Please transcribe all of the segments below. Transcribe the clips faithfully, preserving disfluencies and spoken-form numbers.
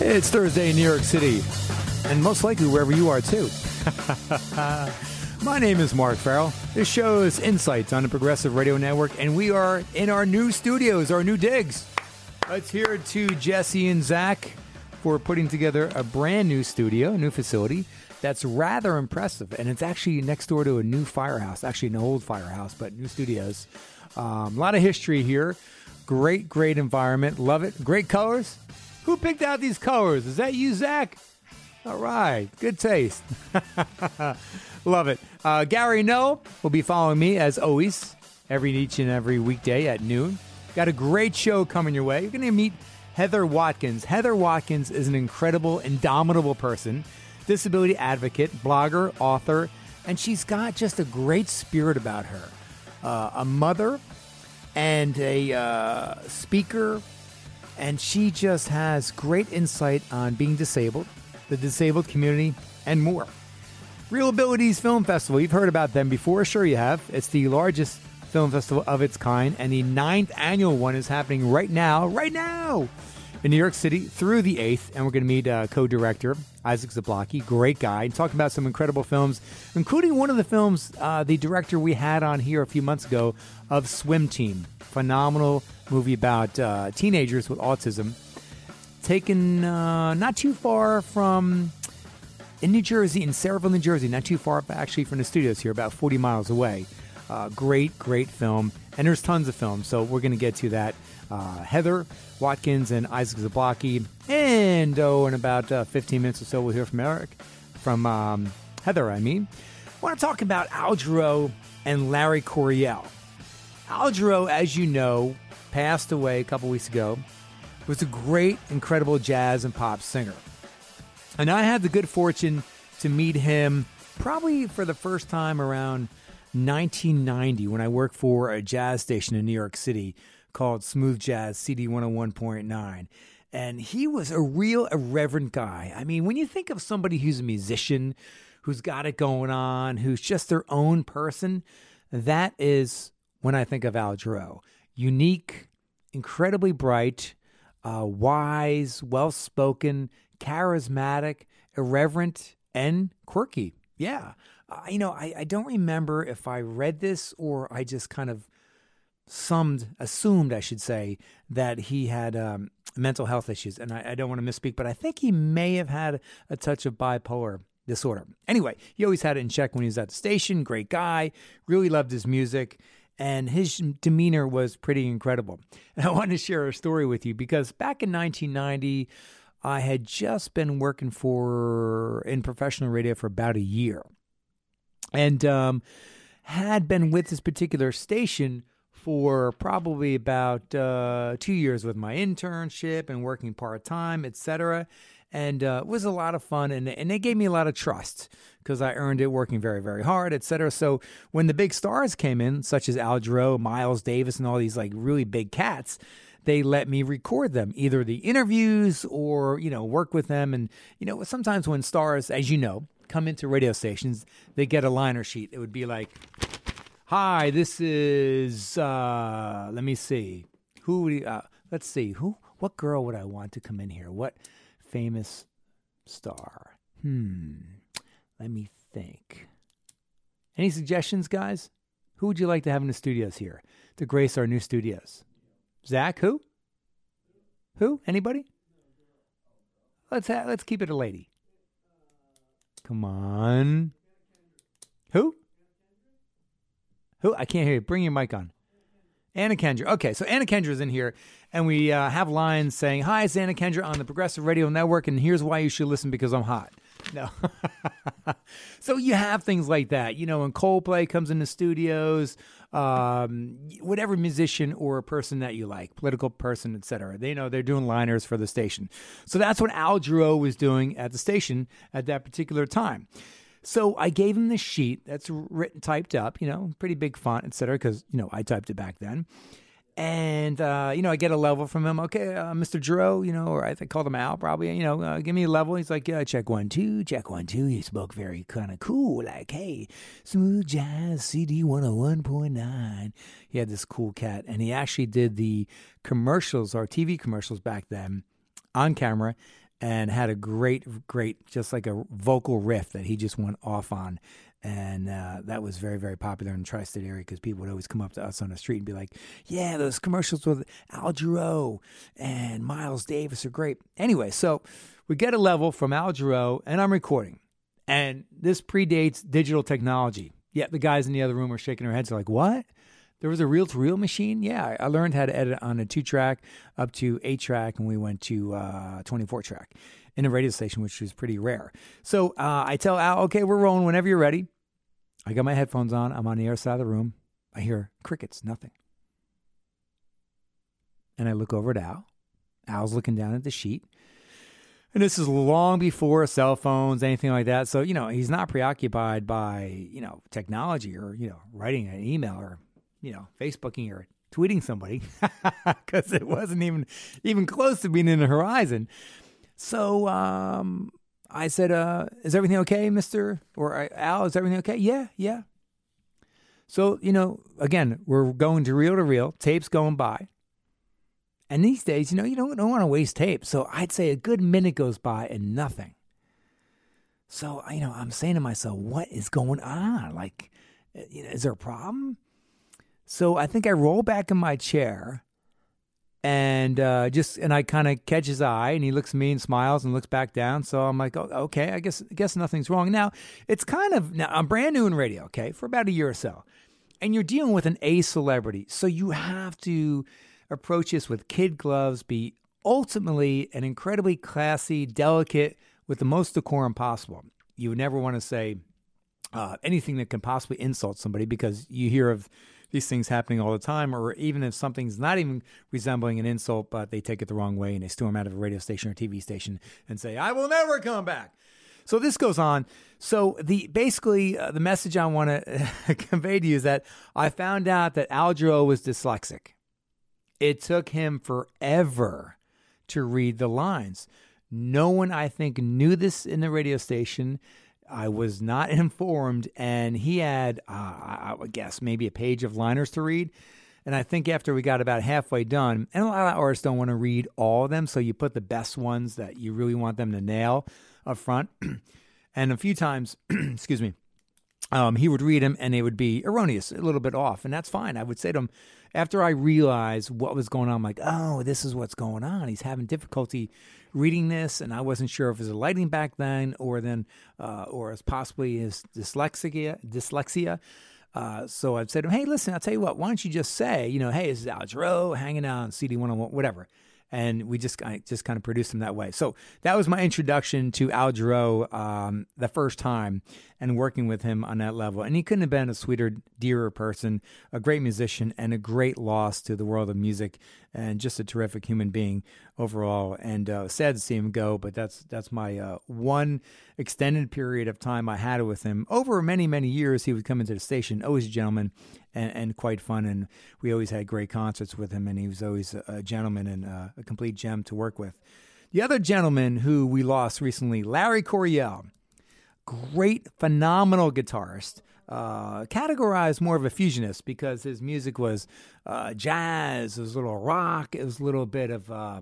It's Thursday in New York City, and most likely wherever you are, too. My name is Mark Farrell. This show is Insights on the Progressive Radio Network, and we are in our new studios, our new digs. Let's hear it to Jesse and Zach for putting together a brand new studio, a new facility that's rather impressive, and it's actually next door to a new firehouse, actually an old firehouse, but new studios. Um, a lot of history here. Great, great environment. Love it. Great colors. Who picked out these colors? Is that you, Zach? All right. Good taste. Love it. Uh, Gary No will be following me, as always, every each and every weekday at noon. Got a great show coming your way. You're going to meet Heather Watkins. Heather Watkins is an incredible, indomitable person, disability advocate, blogger, author, and she's got just a great spirit about her. Uh, a mother and a uh, speaker, and she just has great insight on being disabled, the disabled community, and more. Real Abilities Film Festival, you've heard about them before, sure you have. It's the largest film festival of its kind, and the ninth annual one is happening right now, right now, in New York City through the eighth, and we're going to meet uh, co-director Isaac Zablocki, great guy, and talking about some incredible films, including one of the films uh, the director we had on here a few months ago of Swim Team. Phenomenal movie about uh, teenagers with autism, taken uh, not too far from, in New Jersey, in Saraville, New Jersey, not too far actually from the studios here, about forty miles away. Uh, great, great film, and there's tons of films, so we're going to get to that. Uh, Heather Watkins and Isaac Zablocki, and oh, in about uh, fifteen minutes or so, we'll hear from Eric, from um, Heather, I mean. I want to talk about Al Jarreau and Larry Coryell. Al Jarreau, as you know, passed away a couple weeks ago, was a great, incredible jazz and pop singer. And I had the good fortune to meet him probably for the first time around nineteen ninety when I worked for a jazz station in New York City called Smooth Jazz C D one oh one point nine. And he was a real irreverent guy. I mean, when you think of somebody who's a musician, who's got it going on, who's just their own person, that is when I think of Al Jarreau. Unique, incredibly bright, uh, wise, well-spoken, charismatic, irreverent, and quirky. Yeah. Uh, you know, I, I don't remember if I read this or I just kind of summed, assumed, I should say, that he had um, mental health issues. And I, I don't want to misspeak, but I think he may have had a touch of bipolar disorder. Anyway, he always had it in check when he was at the station. Great guy. Really loved his music. And his demeanor was pretty incredible. And I wanted to share a story with you because back in nineteen ninety, I had just been working for in professional radio for about a year. And um, had been with this particular station for probably about uh, two years with my internship and working part-time, et cetera. And uh, it was a lot of fun, and, and they gave me a lot of trust because I earned it working very, very hard, et cetera. So when the big stars came in, such as Al Jarreau, Miles Davis, and all these like really big cats, they let me record them, either the interviews or, you know, work with them. And, you know, sometimes when stars, as you know, come into radio stations, they get a liner sheet. It would be like, hi, this is, uh, let me see, who, uh, let's see, who, what girl would I want to come in here? What famous star? Hmm, let me think. Any suggestions, guys? Who would you like to have in the studios here to grace our new studios? Zach, who? Who? Anybody? Let's ha- let's keep it a lady. Come on. Who? Who? I can't hear you. Bring your mic on. Anna Kendra. Okay, so Anna Kendra is in here, and we uh, have lines saying, hi, it's Anna Kendra on the Progressive Radio Network, and here's why you should listen, because I'm hot. No. So you have things like that. You know, when Coldplay comes in the studios, um, whatever musician or a person that you like, political person, et cetera, they know they're doing liners for the station. So that's what Al Jarreau was doing at the station at that particular time. So I gave him this sheet that's written, typed up, you know, pretty big font, et cetera, because, you know, I typed it back then. And, uh, you know, I get a level from him. Okay, uh, Mister Jarreau, you know, or I think called him Al probably, you know, uh, give me a level. He's like, yeah, check one, two, check one, two. He spoke very kind of cool, like, hey, Smooth Jazz C D one oh one point nine. He had this cool cat, and he actually did the commercials, or T V commercials back then, on camera, and had a great, great, just like a vocal riff that he just went off on. And uh, that was very, very popular in the tri-state area because people would always come up to us on the street and be like, yeah, those commercials with Al Jarreau and Miles Davis are great. Anyway, so we get a level from Al Jarreau, and I'm recording. And this predates digital technology. Yet the guys in the other room are shaking their heads. They're like, what? There was a reel-to-reel machine? Yeah, I learned how to edit on a two-track up to eight-track, and we went to uh, twenty-four-track in a radio station, which was pretty rare. So uh, I tell Al, okay, we're rolling whenever you're ready. I got my headphones on. I'm on the other side of the room. I hear crickets, nothing. And I look over at Al. Al's looking down at the sheet. And this is long before cell phones, anything like that. So, you know, he's not preoccupied by, you know, technology or, you know, writing an email or, you know, Facebooking or tweeting somebody because it wasn't even even close to being in the horizon. So um, I said, uh, is everything okay, Mister Or Al, is everything okay? Yeah, yeah. So, you know, again, we're going to reel to reel, tapes going by. And these days, you know, you don't, don't want to waste tape. So I'd say a good minute goes by and nothing. So, you know, I'm saying to myself, what is going on? Like, you know, is there a problem? So I think I roll back in my chair and uh, just, and I kind of catch his eye and he looks at me and smiles and looks back down. So I'm like, oh, okay, I guess, I guess nothing's wrong. Now, it's kind of, now I'm brand new in radio, okay, for about a year or so. And you're dealing with an A celebrity. So you have to approach this with kid gloves, be ultimately an incredibly classy, delicate, with the most decorum possible. You would never want to say uh, anything that can possibly insult somebody because you hear of these things happening all the time, or even if something's not even resembling an insult, but they take it the wrong way and they storm out of a radio station or T V station and say, I will never come back. So this goes on. So the basically uh, the message I want to convey to you is that I found out that Al Jarreau was dyslexic. It took him forever to read the lines. No one, I think, knew this in the radio station. I was not informed, and he had, uh, I would guess, maybe a page of liners to read. And I think after we got about halfway done, and a lot of artists don't want to read all of them, so you put the best ones that you really want them to nail up front. And a few times, excuse me, um, he would read them, and they would be erroneous, a little bit off, and that's fine. I would say to him, after I realized what was going on, I'm like, oh, this is what's going on. He's having difficulty reading this, and I wasn't sure if it was a lighting back then or then, uh, or as possibly his dyslexia. dyslexia. Uh, so I'd say to him, hey, listen, I'll tell you what, why don't you just say, you know, hey, this is Al Jarreau hanging out on C D one oh one, whatever. And we just, I just kind of produced him that way. So that was my introduction to Al Jarreau um, the first time and working with him on that level. And he couldn't have been a sweeter, dearer person, a great musician, and a great loss to the world of music, and just a terrific human being overall. And uh, sad to see him go, but that's that's my uh, one extended period of time I had with him. Over many, many years, he would come into the station, always a gentleman, and, and quite fun. And we always had great concerts with him, and he was always a, a gentleman and uh, a complete gem to work with. The other gentleman who we lost recently, Larry Coryell, great, phenomenal guitarist, uh, categorized more of a fusionist because his music was uh, jazz, it was a little rock, it was a little bit of uh,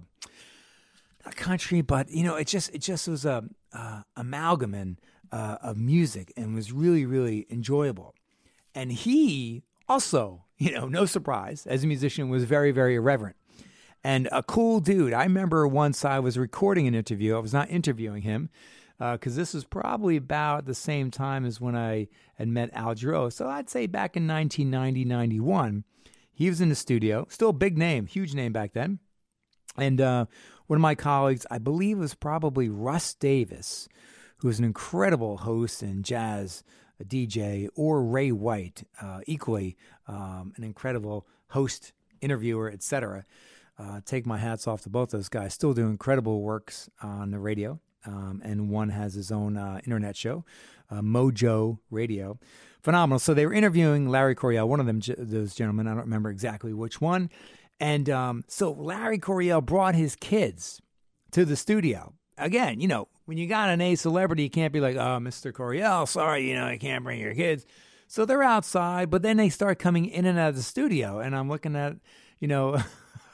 not country, but you know, it just it just was a uh, amalgam uh, of music and was really, really enjoyable. And he also, you know, no surprise, as a musician, was very, very irreverent. And a cool dude. I remember once I was recording an interview. I was not interviewing him because uh, this was probably about the same time as when I had met Al Jarreau. So I'd say back in nineteen ninety, ninety-one, he was in the studio. Still a big name, huge name back then. And uh, one of my colleagues, I believe it was probably Russ Davis, who was an incredible host and jazz D J, or Ray White, uh, equally um, an incredible host, interviewer, et cetera. Uh, take my hats off to both those guys. Still do incredible works on the radio, um, and one has his own uh, internet show, uh, Mojo Radio. Phenomenal. So they were interviewing Larry Coryell, one of them, those gentlemen. I don't remember exactly which one. And um, so Larry Coryell brought his kids to the studio. Again, you know, when you got an A celebrity, you can't be like, oh, Mister Coryell, sorry, you know, you can't bring your kids. So they're outside, but then they start coming in and out of the studio. And I'm looking at, you know,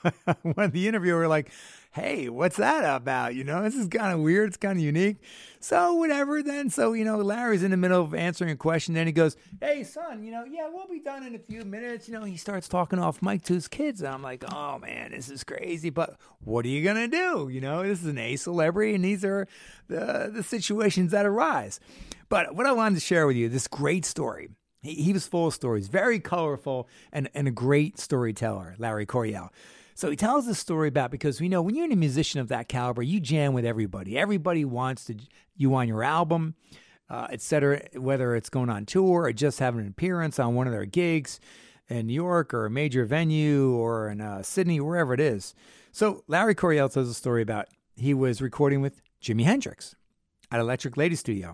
when the interviewer like, hey, what's that about? You know, this is kind of weird. It's kind of unique. So whatever then. So, you know, Larry's in the middle of answering a question. Then he goes, hey, son, you know, yeah, we'll be done in a few minutes. You know, he starts talking off mic to his kids. And I'm like, oh, man, this is crazy. But what are you going to do? You know, this is an A celebrity, and these are the, the situations that arise. But what I wanted to share with you, this great story. He, he was full of stories, very colorful, and, and a great storyteller, Larry Coryell. So he tells this story about, because we know when you're a musician of that caliber, you jam with everybody. Everybody wants to you on your album, uh, et cetera, whether it's going on tour or just having an appearance on one of their gigs in New York or a major venue or in uh, Sydney, wherever it is. So Larry Coryell tells a story about he was recording with Jimi Hendrix at Electric Lady Studio.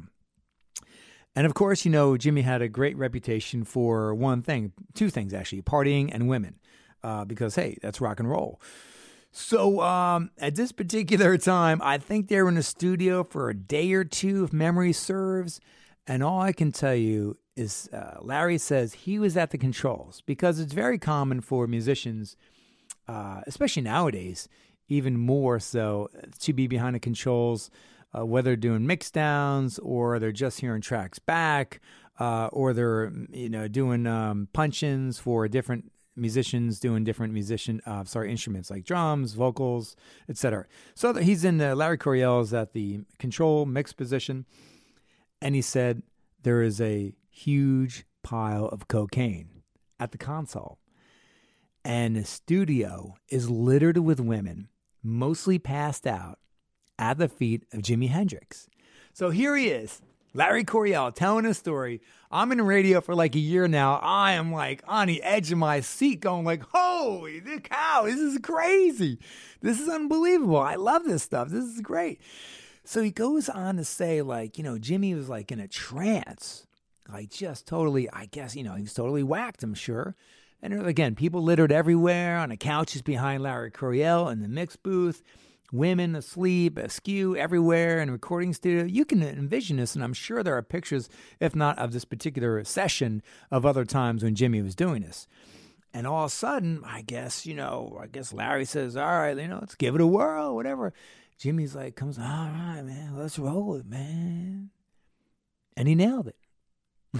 And of course, you know, Jimmy had a great reputation for one thing, two things actually, partying and women. Uh, because, hey, that's rock and roll. So um, at this particular time, I think they were in the studio for a day or two, if memory serves. And all I can tell you is uh, Larry says he was at the controls, because it's very common for musicians, uh, especially nowadays, even more so, to be behind the controls, uh, whether doing mix downs or they're just hearing tracks back, uh, or they're, you know, doing um, punch-ins for different musicians doing different musician, uh, sorry, instruments like drums, vocals, et cetera. So he's in, uh, Larry Coryell is at the control mix position, and he said there is a huge pile of cocaine at the console, and the studio is littered with women, mostly passed out at the feet of Jimi Hendrix. So here he is, Larry Coryell, telling a story. I'm in radio for like a year now. I am like on the edge of my seat going like, holy cow, this is crazy. This is unbelievable. I love this stuff. This is great. So he goes on to say, like, you know, Jimmy was like in a trance, like just totally, I guess, you know, he was totally whacked, I'm sure. And again, people littered everywhere on the couches behind Larry Coryell in the mix booth. Women asleep, askew everywhere in a recording studio. You can envision this, and I'm sure there are pictures, if not of this particular session, of other times when Jimmy was doing this. And all of a sudden, I guess, you know, I guess Larry says, all right, you know, let's give it a whirl, whatever. Jimmy's like, comes, all right, man, let's roll it, man. And he nailed it.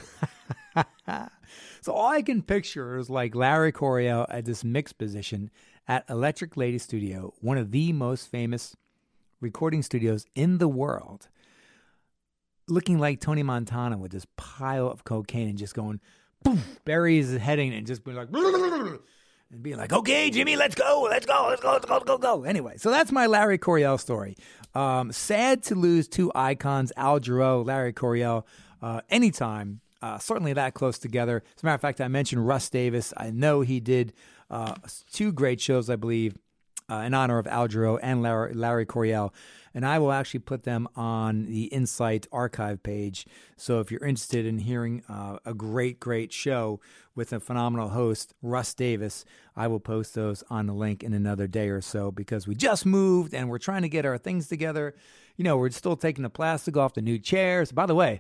So all I can picture is like Larry Coryell at this mix position at Electric Lady Studio, one of the most famous recording studios in the world, looking like Tony Montana with this pile of cocaine and just going, boom, buries his head in it and just being like, and being like, okay, Jimmy, let's go, let's go, let's go, let's go, let's go, go. Anyway, so that's my Larry Coryell story. Um, sad to lose two icons, Al Jarreau, Larry Coryell, uh, anytime. Uh, certainly that close together. As a matter of fact, I mentioned Russ Davis. I know he did uh, two great shows, I believe, uh, in honor of Al Jarreau and Larry, Larry Coryell. And I will actually put them on the Insight archive page. So if you're interested in hearing uh, a great, great show with a phenomenal host, Russ Davis, I will post those on the link in another day or so, because we just moved and we're trying to get our things together. You know, we're still taking the plastic off the new chairs. By the way,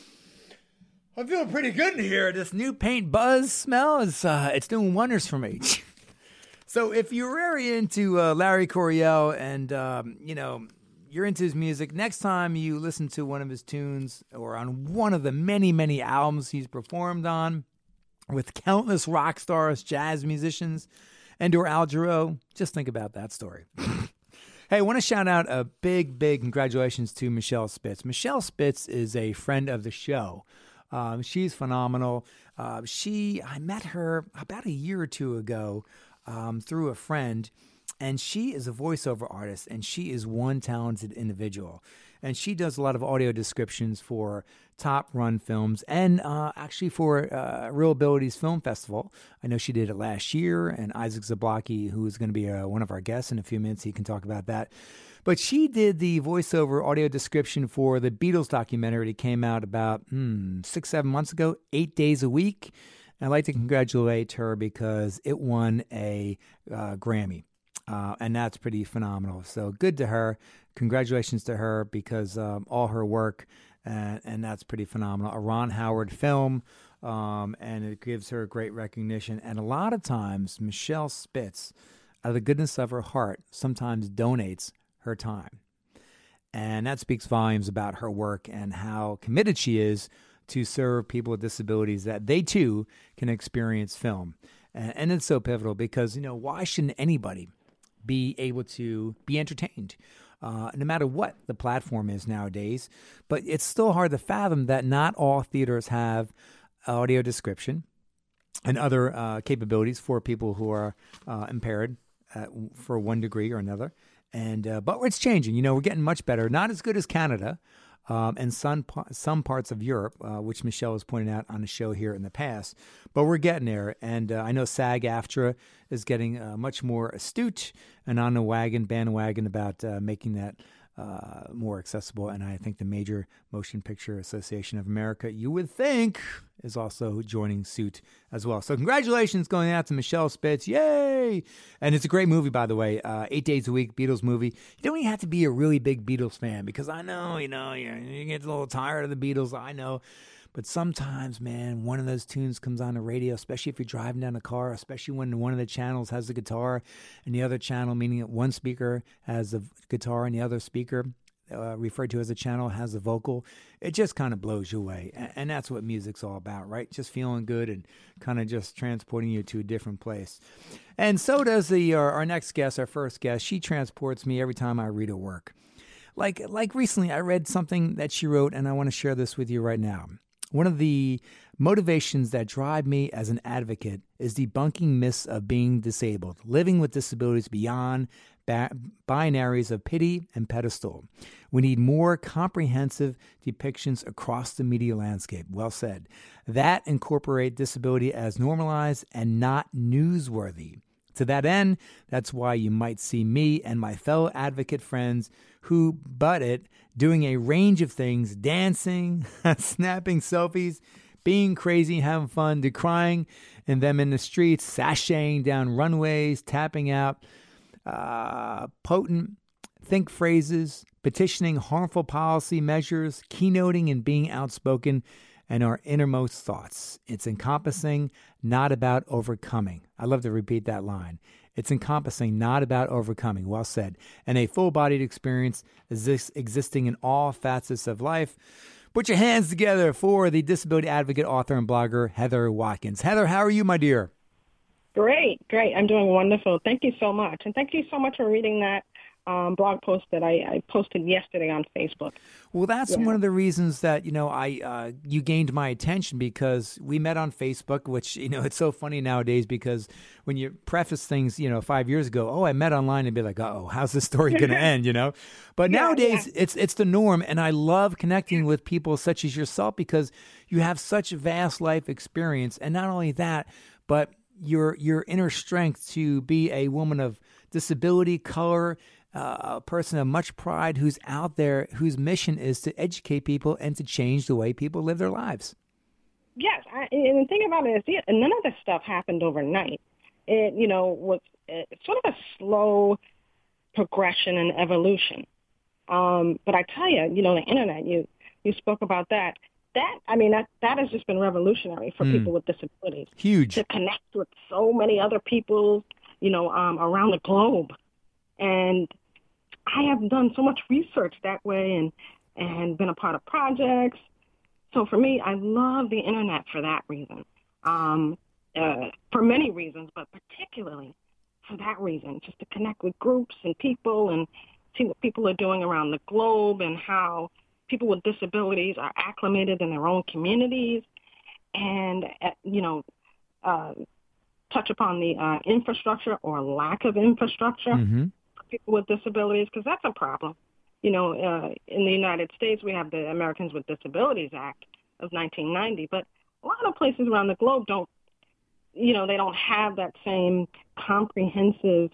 I'm feeling pretty good in here. This new paint buzz smell is uh, it's doing wonders for me. So if you're very into uh, Larry Coryell and, um, you know, you're into his music, next time you listen to one of his tunes or on one of the many, many albums he's performed on with countless rock stars, jazz musicians, and or Al Jarreau, just think about that story. Hey, I want to shout out a big, big congratulations to Michelle Spitz. Michelle Spitz is a friend of the show. Um, she's phenomenal. Uh, she, I met her about a year or two ago um, through a friend, and she is a voiceover artist, and she is one talented individual. And she does a lot of audio descriptions for Top Run Films and uh, actually for uh, Real Abilities Film Festival. I know she did it last year, and Isaac Zablocki, who is going to be uh, one of our guests in a few minutes, he can talk about that. But she did the voiceover audio description for the Beatles documentary that came out about hmm, six, seven months ago, eight days a week. And I'd like to congratulate her because it won a uh, Grammy. Uh, and that's pretty phenomenal. So good to her. Congratulations to her because um, all her work, and, and that's pretty phenomenal. A Ron Howard film, um, and it gives her great recognition. And a lot of times, Michelle Spitz, out of the goodness of her heart, sometimes donates her time. And that speaks volumes about her work and how committed she is to serve people with disabilities that they too can experience film. And, and it's so pivotal because, you know, why shouldn't anybody be able to be entertained? Uh, no matter what the platform is nowadays. But it's still hard to fathom that not all theaters have audio description and other uh, capabilities for people who are uh, impaired uh, for one degree or another. And uh, but it's changing. You know, we're getting much better. Not as good as Canada um, and some some parts of Europe, uh, which Michelle has pointed out on the show here in the past. But we're getting there. And uh, I know SAG-AFTRA is getting uh, much more astute and on the wagon, bandwagon about uh, making that uh, more accessible. And I think the Major Motion Picture Association of America, you would think, is also joining suit as well. So congratulations going out to Michelle Spitz. Yay! And it's a great movie, by the way. Uh, eight days a week, Beatles movie. You don't even have to be a really big Beatles fan because I know, you know, you, you get a little tired of the Beatles. I know. But sometimes, man, one of those tunes comes on the radio, especially if you're driving down a car, especially when one of the channels has the guitar and the other channel, meaning that one speaker has the guitar and the other speaker, uh, referred to as a channel, has the vocal. It just kind of blows you away. And, and that's what music's all about, right? Just feeling good and kind of just transporting you to a different place. And so does the uh, our next guest, our first guest. She transports me every time I read her work. Like, like recently, I read something that she wrote, and I want to share this with you right now. One of the motivations that drive me as an advocate is debunking myths of being disabled, living with disabilities beyond ba- binaries of pity and pedestal. We need more comprehensive depictions across the media landscape. Well said. That incorporate disability as normalized and not newsworthy. To that end, that's why you might see me and my fellow advocate friends who butt it doing a range of things, dancing, snapping selfies, being crazy, having fun, decrying, and them in the streets, sashaying down runways, tapping out uh, potent think phrases, petitioning harmful policy measures, keynoting and being outspoken, and our innermost thoughts. It's encompassing, not about overcoming. I love to repeat that line. It's encompassing, not about overcoming. Well said. And a full-bodied experience exist, existing in all facets of life. Put your hands together for the disability advocate, author, and blogger, Heather Watkins. Heather, how are you, my dear? Great, great. I'm doing wonderful. Thank you so much. And thank you so much for reading that Um, blog post that I, I posted yesterday on Facebook. Well, that's yeah. one of the reasons that, you know, I uh, you gained my attention because we met on Facebook, which, you know, it's so funny nowadays because when you preface things, you know, five years ago, oh, I met online and be like, uh-oh, how's this story going to end, you know? But yeah, nowadays, yeah. it's it's the norm, and I love connecting with people such as yourself because you have such vast life experience, and not only that, but your your inner strength to be a woman of disability, color, Uh, a person of much pride who's out there, whose mission is to educate people and to change the way people live their lives. Yes, I, and the thing about it is, yeah, none of this stuff happened overnight. It, you know, was it's sort of a slow progression and evolution. Um, but I tell you, you know, the internet, you you spoke about that. That, I mean, that that has just been revolutionary for mm. people with disabilities. Huge. To connect with so many other people, you know, um, around the globe. And I have done so much research that way and, and been a part of projects. So for me, I love the internet for that reason, um, uh, for many reasons, but particularly for that reason, just to connect with groups and people and see what people are doing around the globe and how people with disabilities are acclimated in their own communities and, uh, you know, uh, touch upon the uh, infrastructure or lack of infrastructure. Mm-hmm. People with disabilities, because that's a problem. You know, uh, in the United States, we have the Americans with Disabilities Act of nineteen ninety, but a lot of places around the globe don't, you know, they don't have that same comprehensive,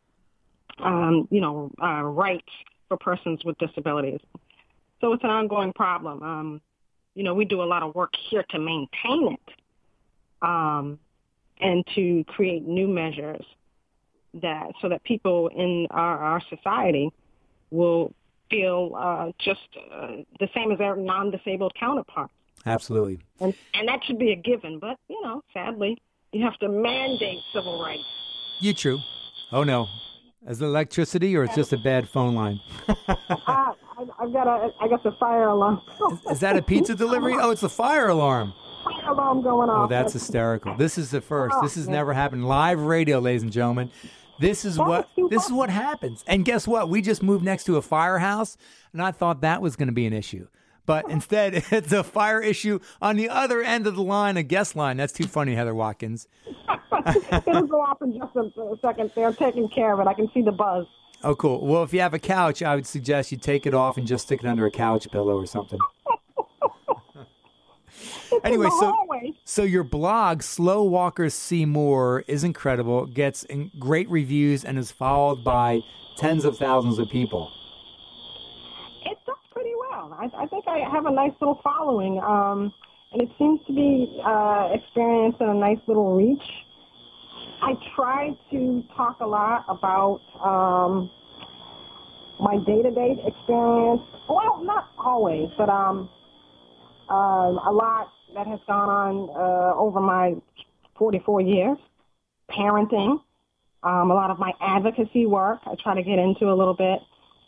um, you know, uh, rights for persons with disabilities. So it's an ongoing problem. Um, you know, we do a lot of work here to maintain it um, and to create new measures that so that people in our, our society will feel uh, just uh, the same as their non-disabled counterparts. Absolutely. And, and that should be a given. But, you know, sadly, you have to mandate civil rights. Yeah, true. Oh, no. Is it electricity or it's just a bad phone line? uh, I, I've got a, I guess a fire alarm. is, is that a pizza delivery? Oh, it's a fire alarm. Fire alarm going off. Oh, that's hysterical. This is the first. Oh, This has yeah. never happened. Live radio, ladies and gentlemen. This is That what was too this is much. what happens. And guess what? We just moved next to a firehouse, and I thought that was going to be an issue. But instead, it's a fire issue on the other end of the line, a guest line. That's too funny, Heather Watkins. It'll go off in just a, a second. They're taking care of it. I can see the buzz. Oh, cool. Well, if you have a couch, I would suggest you take it off and just stick it under a couch pillow or something. Anyway, in the so hallway. so your blog, Slow Walkers See More, is incredible, gets in great reviews, and is followed by tens of thousands of people. It does pretty well. I, I think I have a nice little following, um, and it seems to be uh, experiencing a nice little reach. I try to talk a lot about um, my day-to-day experience. Well, not always, but um, uh, a lot that has gone on uh, over my forty-four years. Parenting, um, a lot of my advocacy work I try to get into a little bit.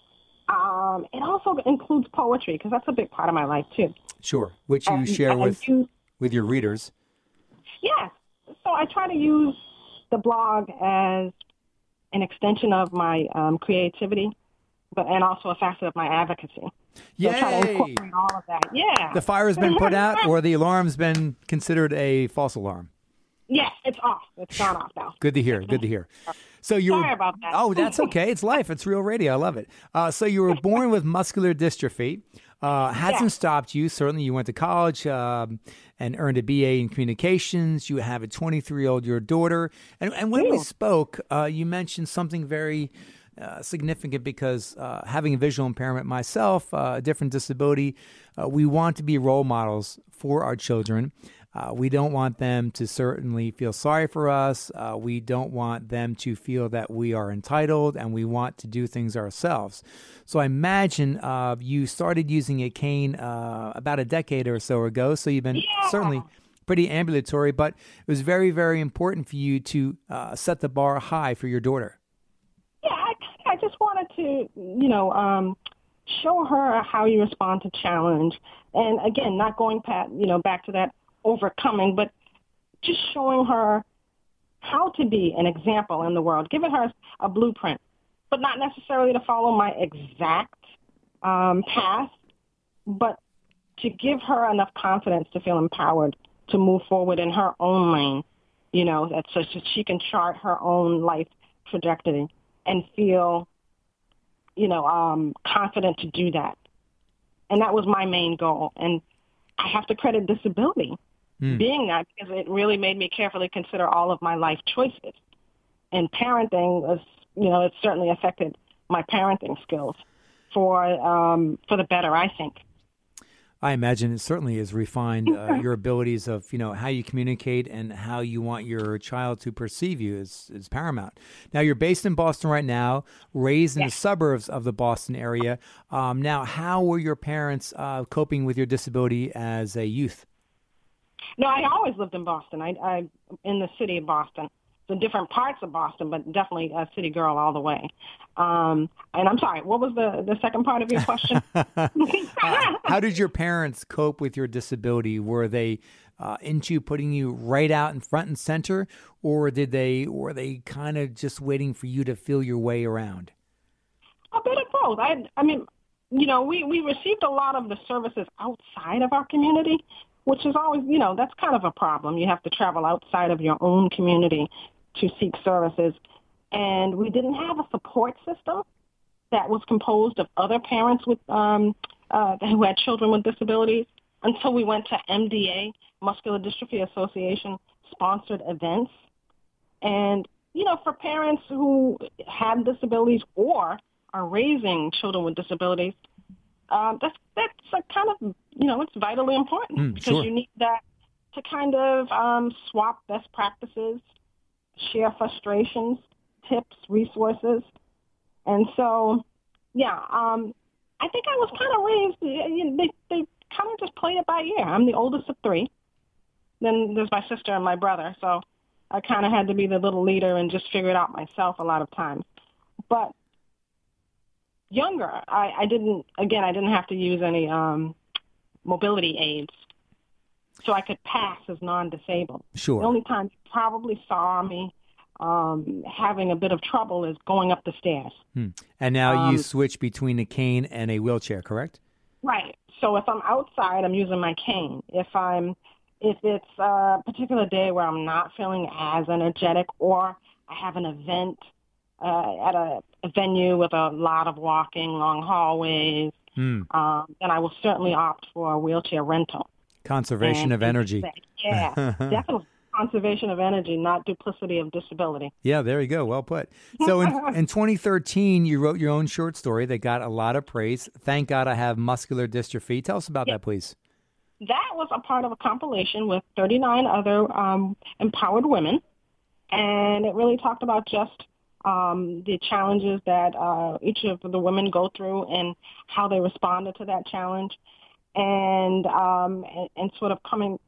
Um, it also includes poetry, because that's a big part of my life, too. Sure, which you And- share and with you- with your readers. Yeah. So I try to use the blog as an extension of my um, creativity, but and also a facet of my advocacy. So I try to Yay! incorporate all of that. Yeah. The fire has been put out, or the alarm's been considered a false alarm. Yes, it's off. It's gone off now. Good to hear. Good to hear. So you Sorry were, about that. Oh, that's okay. It's life. It's real radio. I love it. Uh, so you were born with muscular dystrophy. Uh, hasn't Yeah. stopped you. Certainly, you went to college um, and earned a B A in communications. You have a twenty-three-year-old your daughter. And, and when we Ooh. spoke, uh, you mentioned something very uh, significant because uh, having a visual impairment myself, uh, a different disability, uh, we want to be role models for our children. Uh, we don't want them to certainly feel sorry for us. Uh, we don't want them to feel that we are entitled, and we want to do things ourselves. So I imagine uh, you started using a cane uh, about a decade or so ago, so you've been Yeah. certainly pretty ambulatory, but it was very, very important for you to uh, set the bar high for your daughter. Yeah, I, I just wanted to, you know, um, show her how you respond to challenge. And again, not going past, you know, back to that overcoming, but just showing her how to be an example in the world, giving her a blueprint, but not necessarily to follow my exact um, path, but to give her enough confidence to feel empowered to move forward in her own lane, you know, that so that she can chart her own life trajectory and feel, you know, um, confident to do that. And that was my main goal. And I have to credit disability Mm. being that, because it really made me carefully consider all of my life choices. And parenting was, you know, it certainly affected my parenting skills for um, for the better, I think. I imagine it certainly has refined uh, your abilities of, you know, how you communicate and how you want your child to perceive you is, is paramount. Now, you're based in Boston right now, raised in Yes. the suburbs of the Boston area. Um, now, how were your parents uh, coping with your disability as a youth? No, I always lived in Boston. I, I in the city of Boston. So different parts of Boston, but definitely a city girl all the way. Um, and I'm sorry, what was the, the second part of your question? Uh, how did your parents cope with your disability? Were they uh, into putting you right out in front and center, or did they were they kind of just waiting for you to feel your way around? A bit of both. I, I mean, you know, we, we received a lot of the services outside of our community, which is always, you know, that's kind of a problem. You have to travel outside of your own community to seek services. And we didn't have a support system that was composed of other parents with um, uh, who had children with disabilities until we went to M D A, Muscular Dystrophy Association, sponsored events. And, you know, for parents who have disabilities or are raising children with disabilities, um, that's that's a kind of, you know, it's vitally important Mm, because sure. you need that to kind of um, swap best practices, share frustrations, tips, resources. And so, yeah, um, I think I was kind of raised, you know, they, they kind of just played it by ear. I'm the oldest of three. Then there's my sister and my brother. So I kind of had to be the little leader and just figure it out myself a lot of times. But younger, I, I didn't, again, I didn't have to use any um, mobility aids. So I could pass as non-disabled. Sure. The only time you probably saw me um, having a bit of trouble is going up the stairs. Hmm. And now Um, you switch between a cane and a wheelchair, correct? Right. So if I'm outside, I'm using my cane. If I'm, if it's a particular day where I'm not feeling as energetic, or I have an event uh, at a, a venue with a lot of walking, long hallways, Hmm. um, then I will certainly opt for a wheelchair rental. Conservation And- of energy. Yeah, definitely. Conservation of energy, not duplicity of disability. Yeah, there you go. Well put. So in, in twenty thirteen, you wrote your own short story that got a lot of praise. Thank God I Have Muscular Dystrophy. Tell us about Yeah. that, please. That was a part of a compilation with thirty-nine other um, empowered women, and it really talked about just um, the challenges that uh, each of the women go through and how they responded to that challenge, and um, and, and sort of coming,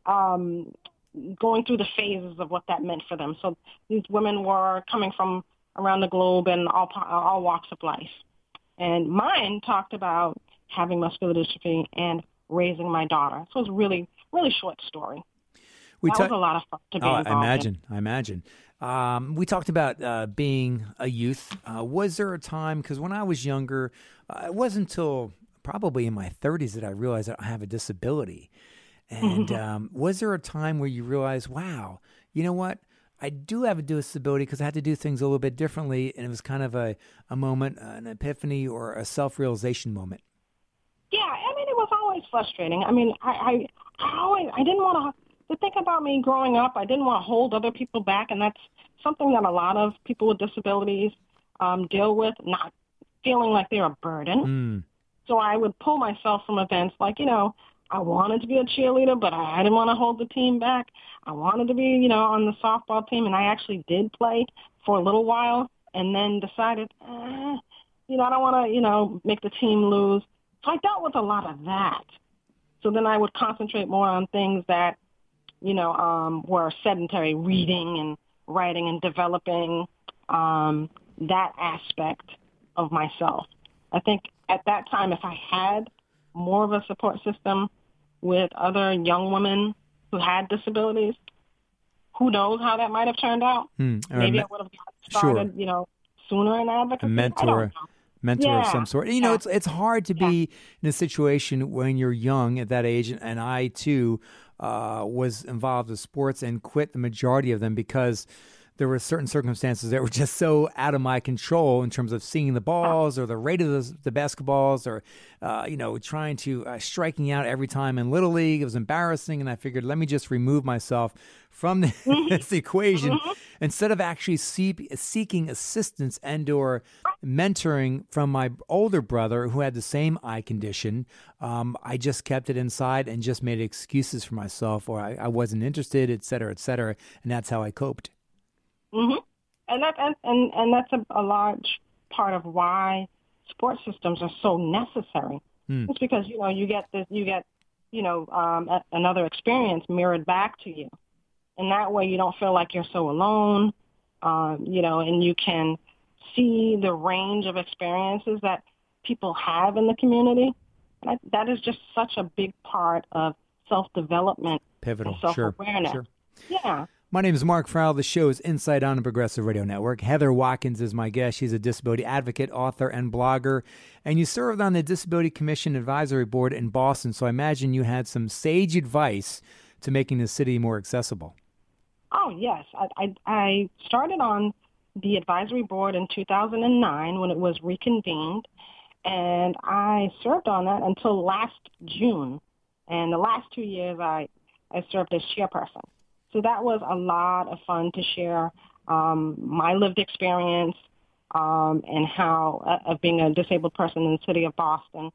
um, going through the phases of what that meant for them. So these women were coming from around the globe and all po- all walks of life, and mine talked about having muscular dystrophy and raising my daughter. So it was really, really short story. We that ta- was a lot of fun to be Oh, involved I imagine. in. I imagine. Um, we talked about uh, being a youth. Uh, was there a time, because when I was younger, uh, it wasn't until probably in my thirties that I realized that I have a disability. And um, was there a time where you realized, wow, you know what? I do have a disability because I had to do things a little bit differently, and it was kind of a, a moment, an epiphany or a self-realization moment? Yeah, I mean, it was always frustrating. I mean, I, I, I always, I didn't want to, the thing about me growing up, I didn't want to hold other people back, and that's something that a lot of people with disabilities um, deal with, not feeling like they're a burden. Mm. So I would pull myself from events like, you know, I wanted to be a cheerleader, but I didn't want to hold the team back. I wanted to be, you know, on the softball team, and I actually did play for a little while and then decided, eh, you know, I don't want to, you know, make the team lose. So I dealt with a lot of that. So then I would concentrate more on things that, you know, um, were sedentary, reading and writing and developing um, that aspect of myself. I think at that time, if I had more of a support system with other young women who had disabilities, who knows how that might have turned out. Hmm. Or a Maybe me- I would have started, Sure. you know, sooner in advocacy. A I mentor. don't know. mentor of Yeah, some sort. You know, yeah. it's it's hard to be in a situation when you're young at that age, and I too uh, was involved with sports and quit the majority of them because there were certain circumstances that were just so out of my control in terms of seeing the balls or the rate of the, the basketballs or, uh, you know, trying to uh, striking out every time in Little League. It was embarrassing, and I figured, let me just remove myself from this equation instead of actually see, seeking assistance and or mentoring from my older brother who had the same eye condition. Um, I just kept it inside and just made excuses for myself, or I, I wasn't interested, et cetera, et cetera, and that's how I coped. Mm-hmm. And that and, and, and that's a, a large part of why sports systems are so necessary. Mm. It's because you know you get this, you get you know um, a, another experience mirrored back to you, and that way you don't feel like you're so alone. Um, you know, and you can see the range of experiences that people have in the community. That, that is just such a big part of self-development, Pivotal, and self-awareness. sure, sure. Yeah. My name is Mark Farrell. The show is Inside On the Progressive Radio Network. Heather Watkins is my guest. She's a disability advocate, author, and blogger. And you served on the Disability Commission Advisory Board in Boston, so I imagine you had some sage advice to making the city more accessible. Oh, yes. I, I, I started on the advisory board in two thousand nine when it was reconvened, and I served on that until last June. And the last two years, I, I served as chairperson. So that was a lot of fun to share um, my lived experience um, and how uh, of being a disabled person in the city of Boston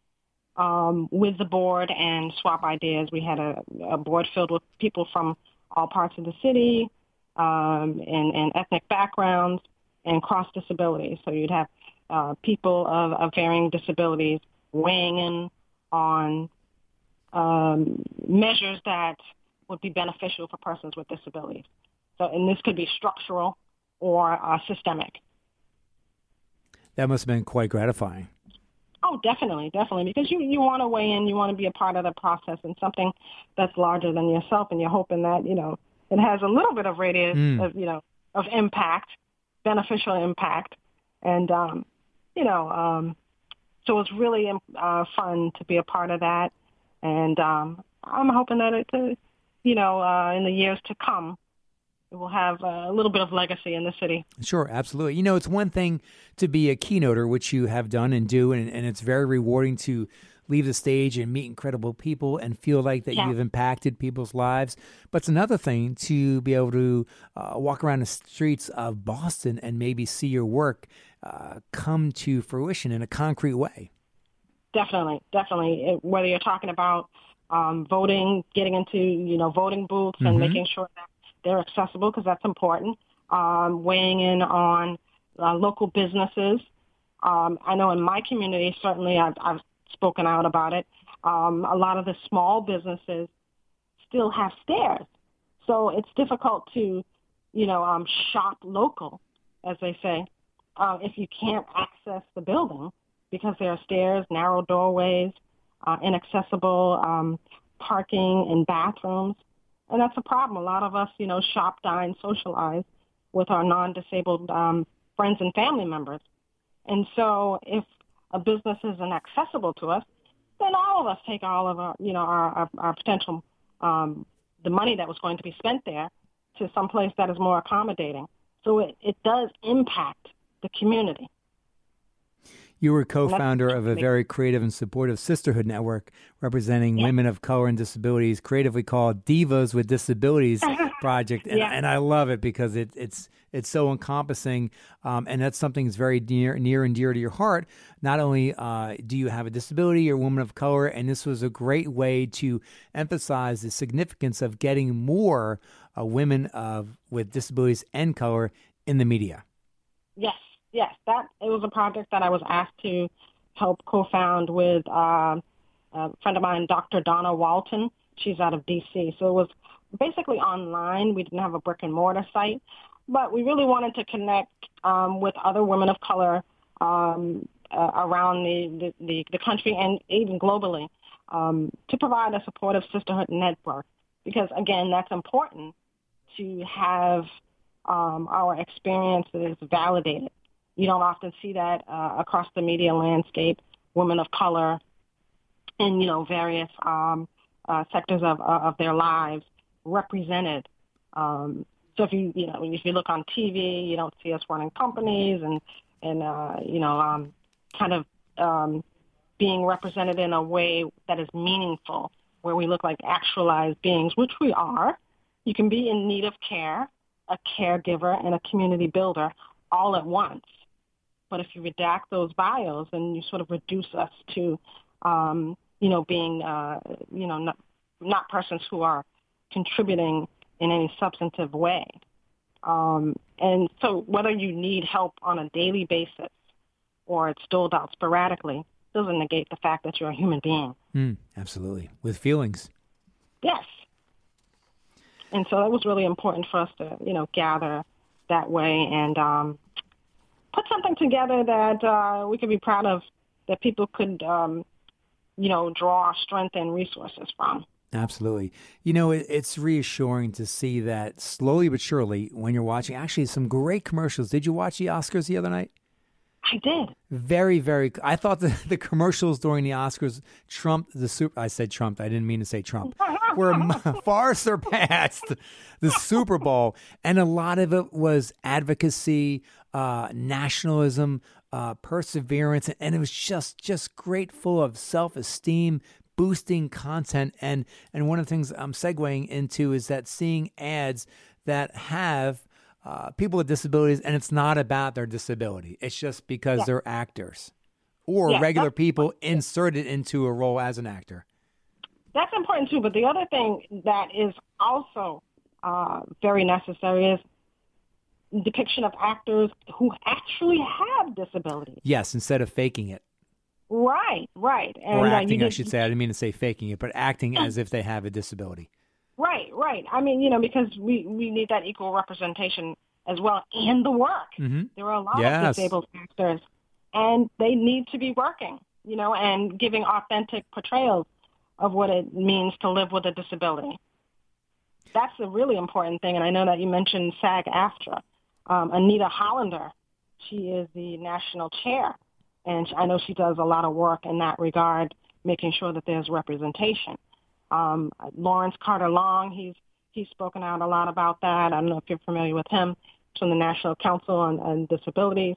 um, with the board and swap ideas. We had a, a board filled with people from all parts of the city um, and, and ethnic backgrounds and cross disabilities. So you'd have uh, people of, of varying disabilities weighing in on um, measures that would be beneficial for persons with disabilities. So, and this could be structural or uh, systemic. That must have been quite gratifying. Oh, definitely, definitely, because you, you want to weigh in, you want to be a part of the process and something that's larger than yourself, and you're hoping that, you know, it has a little bit of radius, mm. of, you know, of impact, beneficial impact, and, um, you know, um, so it's really uh, fun to be a part of that, and um, I'm hoping that it, uh, you know, uh, in the years to come, it will have a little bit of legacy in the city. Sure, absolutely. You know, it's one thing to be a keynoter, which you have done and do, and, and it's very rewarding to leave the stage and meet incredible people and feel like that yeah. you've impacted people's lives. But it's another thing to be able to uh, walk around the streets of Boston and maybe see your work uh, come to fruition in a concrete way. Definitely, definitely. It, whether you're talking about um, voting, getting into, you know, voting booths mm-hmm. and making sure that they're accessible, because that's important. Um, weighing in on uh, local businesses. Um, I know in my community, certainly I've, I've spoken out about it. Um, a lot of the small businesses still have stairs. So it's difficult to, you know, um, shop local, as they say, uh, if you can't access the building because there are stairs, narrow doorways, uh, inaccessible um, parking and bathrooms. And that's a problem. A lot of us, you know, shop, dine, socialize with our non-disabled um, friends and family members. And so if a business isn't accessible to us, then all of us take all of our, you know, our, our, our potential, um, the money that was going to be spent there to someplace that is more accommodating. So it, it does impact the community. You were co-founder of a very creative and supportive sisterhood network representing yeah. women of color and disabilities, creatively called Divas with Disabilities Project. And, yeah. and I love it because it, it's it's so encompassing, um, and that's something that's very near, near and dear to your heart. Not only uh, do you have a disability, you're a woman of color, and this was a great way to emphasize the significance of getting more uh, women of with disabilities and color in the media. Yes. Yes, that it was a project that I was asked to help co-found with uh, a friend of mine, Doctor Donna Walton. She's out of D C. So it was basically online. We didn't have a brick and mortar site, but we really wanted to connect um, with other women of color um, uh, around the, the, the, the country and even globally um, to provide a supportive sisterhood network. Because, again, that's important to have um, our experiences validated. You don't often see that uh, across the media landscape, women of color in, you know, various um, uh, sectors of uh, of their lives represented. Um, so if you, you know, if you look on T V, you don't see us running companies and, and uh, you know, um, kind of um, being represented in a way that is meaningful, where we look like actualized beings, which we are. You can be in need of care, a caregiver, and a community builder all at once. But if you redact those bios, then you sort of reduce us to, um, you know, being, uh, you know, not, not persons who are contributing in any substantive way. Um, and so whether you need help on a daily basis or it's doled out sporadically doesn't negate the fact that you're a human being. Mm, absolutely. With feelings. Yes. And so it was really important for us to, you know, gather that way and, um, put something together that uh, we could be proud of, that people could, um, you know, draw strength and resources from. Absolutely. You know, it, it's reassuring to see that slowly but surely when you're watching, actually some great commercials. Did you watch the Oscars the other night? I did. Very, very. I thought the, the commercials during the Oscars trumped the super. I said Trump. I didn't mean to say Trump. Were far surpassed the Super Bowl, and a lot of it was advocacy, uh, nationalism, uh, perseverance, and it was just just great, full of self-esteem, boosting content. And and one of the things I'm segueing into is that seeing ads that have Uh, people with disabilities, and it's not about their disability. It's just because yeah. they're actors or yeah, regular people inserted into a role as an actor. That's important, too. But the other thing that is also uh, very necessary is depiction of actors who actually have disabilities. Yes, instead of faking it. Right, right. And, or acting, uh, I should say. I didn't mean to say faking it, but acting as if they have a disability. Right, right. I mean, you know, because we, we need that equal representation as well in the work. Mm-hmm. There are a lot Yes. of disabled actors, and they need to be working, you know, and giving authentic portrayals of what it means to live with a disability. That's a really important thing, and I know that you mentioned SAG-AFTRA. Um, Anita Hollander, she is the national chair, and I know she does a lot of work in that regard, making sure that there's representation. Um, Lawrence Carter Long, he's he's spoken out a lot about that. I don't know if you're familiar with him. He's from the National Council on, on Disabilities.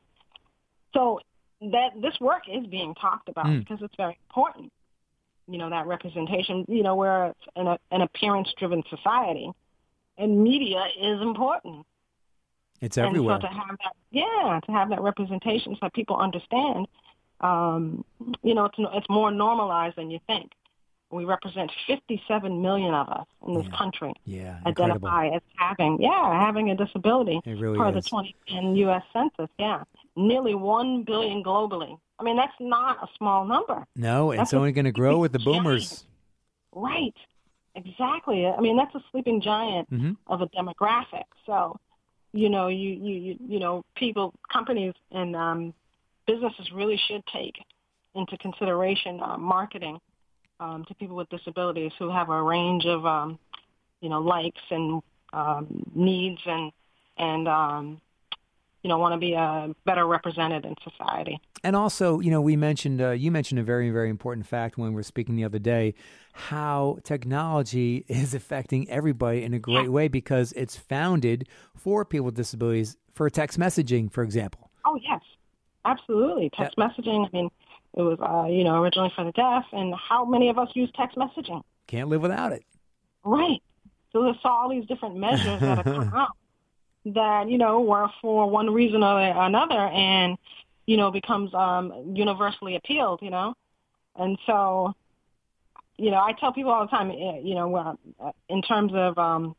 So that this work is being talked about mm. because it's very important. You know, that representation. You know, we're in a, an appearance-driven society, and media is important. It's everywhere. And so to have that, yeah, to have that representation so that people understand, um, you know, it's it's more normalized than you think. We represent fifty-seven million of us in this yeah. country. Yeah, identify as having, yeah, having a disability it really per is. the twenty ten U S Census. Yeah, nearly one billion globally. I mean, that's not a small number. No, that's it's only going to grow with the boomers. Giant. Right, exactly. I mean, that's a sleeping giant mm-hmm. of a demographic. So, you know, you you you, you know, people, companies, and um, businesses really should take into consideration uh, marketing. Um, to people with disabilities who have a range of, um, you know, likes and um, needs and, and um, you know, want to be uh, better represented in society. And also, you know, we mentioned, uh, you mentioned a very, very important fact when we were speaking the other day, how technology is affecting everybody in a great yeah. way because it's founded for people with disabilities for text messaging, for example. Oh, yes, absolutely. Text yeah. messaging, I mean, it was, uh, you know, originally for the deaf, and how many of us use text messaging? Can't live without it. Right. So there's all these different measures that have come out that, you know, were for one reason or another and, you know, becomes um, universally appealed, you know. And so, you know, I tell people all the time, you know, uh, in terms of um,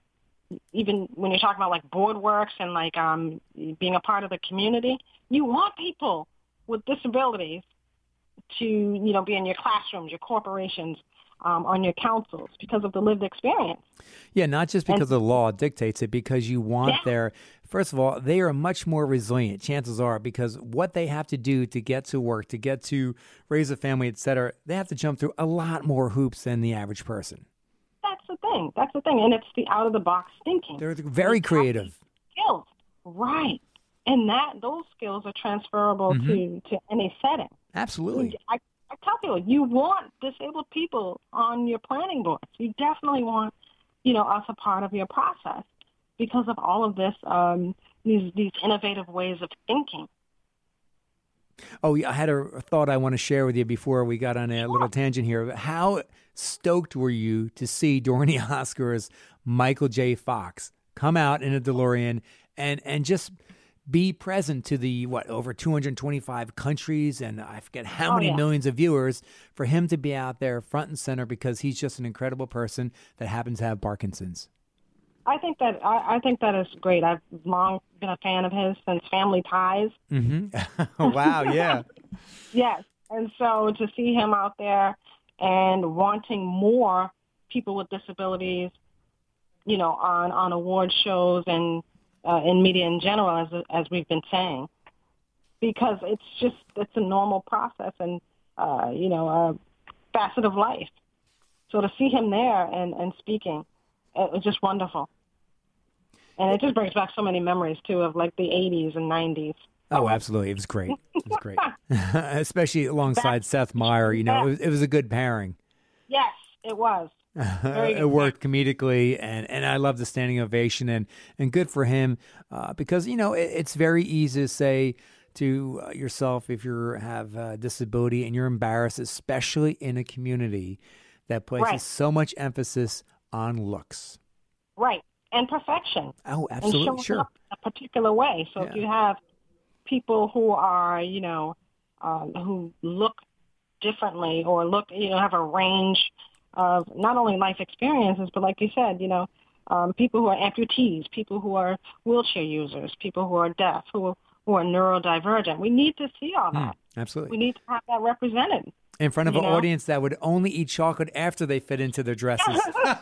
even when you're talking about, like, board works and, like, um, being a part of the community, you want people with disabilities to, you know, be in your classrooms, your corporations, um, on your councils because of the lived experience. Yeah, not just because and, the law dictates it, because you want yeah. their, first of all, they are much more resilient, chances are, because what they have to do to get to work, to get to raise a family, et cetera, they have to jump through a lot more hoops than the average person. That's the thing. That's the thing. And it's the out-of-the-box thinking. They're very it's creative. Skills. Right. And that those skills are transferable mm-hmm. to, to any setting. Absolutely. I, I tell people, you want disabled people on your planning boards. You definitely want, you know, us a part of your process because of all of this, um, these these innovative ways of thinking. Oh, yeah, I had a thought I want to share with you before we got on a sure. little tangent here. How stoked were you to see during the Oscars Michael J. Fox come out in a DeLorean and and just be present to the, what, over two hundred twenty-five countries and I forget how oh, many yeah. millions of viewers, for him to be out there front and center because he's just an incredible person that happens to have Parkinson's? I think that I, I think that is great. I've long been a fan of his since Family Ties. Mm-hmm. Wow, yeah. Yes, and so to see him out there and wanting more people with disabilities, you know, on, on award shows and uh, in media in general, as as we've been saying, because it's just it's a normal process and uh, you know a facet of life. So to see him there and, and speaking, it was just wonderful. And it just brings back so many memories, too, of, like, the eighties and nineties. Oh, absolutely. It was great. It was great. Especially alongside Seth Meyer. You know, it was, it was a good pairing. Yes, it was. Very it worked comedically, and, and I love the standing ovation, and, and good for him uh, because, you know, it, it's very easy to say to uh, yourself if you have a disability and you're embarrassed, especially in a community that places right. so much emphasis on looks. Right. And perfection. Oh, absolutely, and sure. Up a particular way. So yeah. if you have people who are, you know, um, who look differently or look, you know, have a range of not only life experiences, but like you said, you know, um, people who are amputees, people who are wheelchair users, people who are deaf, who, who are neurodivergent. We need to see all that. Mm, absolutely. We need to have that represented. In front of you an know? audience that would only eat chocolate after they fit into their dresses.